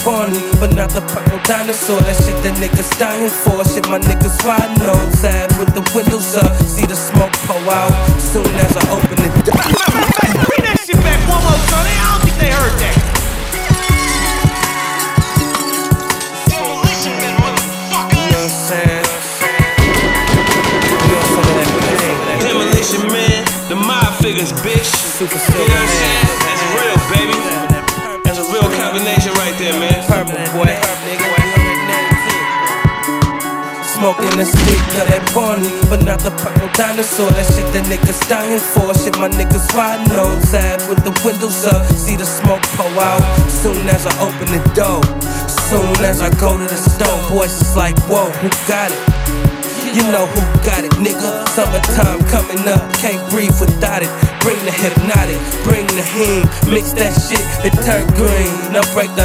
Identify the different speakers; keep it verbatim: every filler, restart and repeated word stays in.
Speaker 1: corny, but not the purple dinosaur. That shit that niggas dying for. Shit my niggas riding on. Sad with the windows up, see the smoke pour out. Soon as I open the door.
Speaker 2: Bring that shit back one more time. I don't think they heard that.
Speaker 1: Demolition Man, motherfucker. You know what I'm saying? You know some of that pain.
Speaker 3: Demolition Man, the mob figures, bitch.
Speaker 1: Super
Speaker 3: You know what I'm saying? That's real, baby. That's a real combination right there, man.
Speaker 1: Purple boy. Smoking the stick of that corny, but not the purple dinosaur. That shit that niggas dying for. Shit my niggas riding on. Sad with the windows up, see the smoke pour out. Soon as I open the door, soon as I go to the store, boys is like, whoa, who got it? You know who got it, nigga. Summertime coming up, can't breathe without it. Bring the hypnotic, bring the heme, mix that shit, it turn green. Now break down